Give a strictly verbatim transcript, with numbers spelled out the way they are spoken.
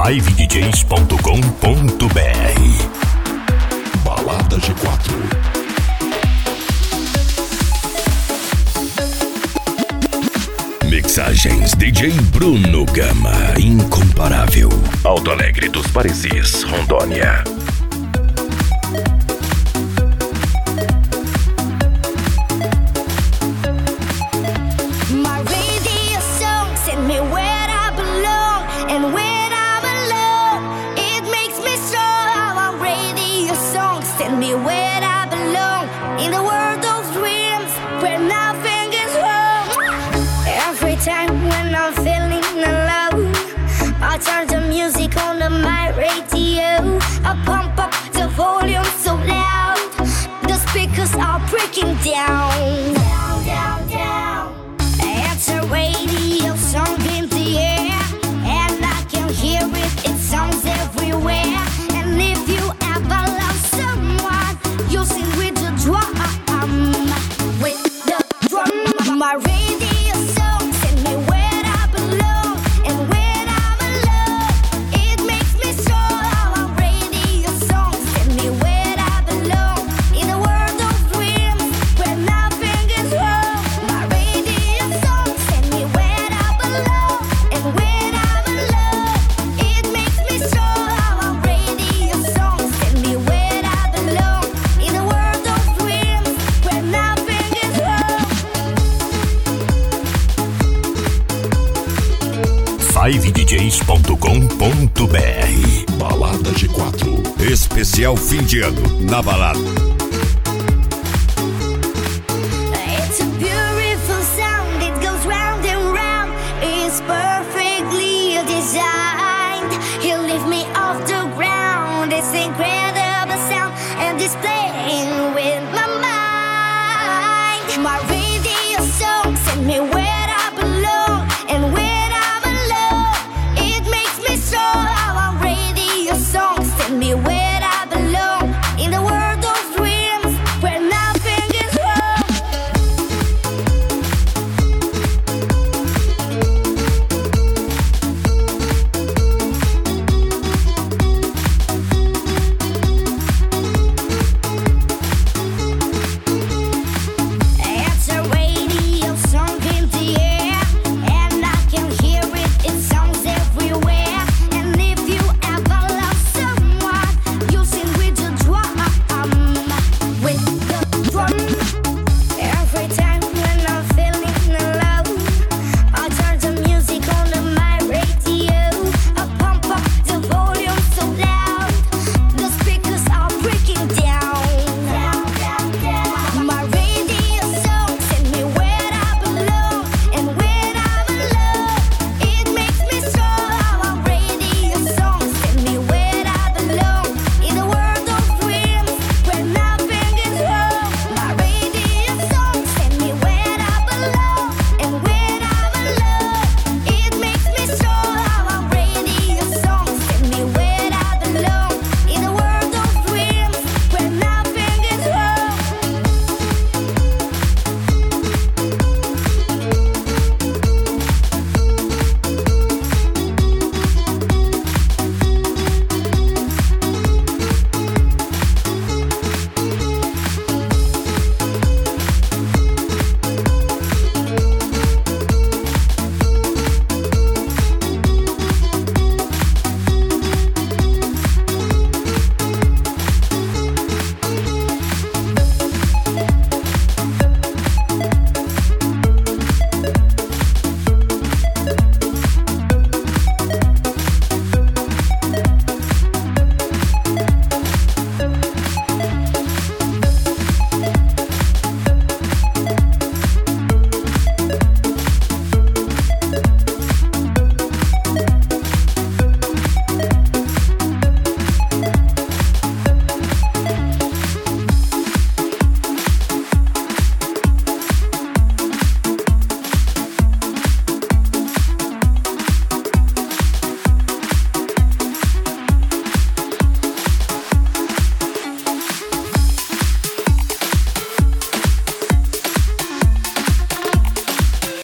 five d js ponto com ponto b r. Balada G quatro. Mixagens D J Bruno Gama, incomparável. Alto Alegre dos Parecis, Rondônia. Turn the music on the my radio. I pump up the volume so loud. The speakers are breaking down. Down, down, down. It's a radio song in the air, and I can hear it. It sounds everywhere. And if you ever love someone, you sing with the drum, with the drum. My radio song send me where. five d js ponto com ponto b r. Balada G quatro. Especial fim de ano na balada. It's a beautiful sound, it goes round and round. It's perfectly designed. He'll lift me off the ground. It's incredible sound, and it's playing with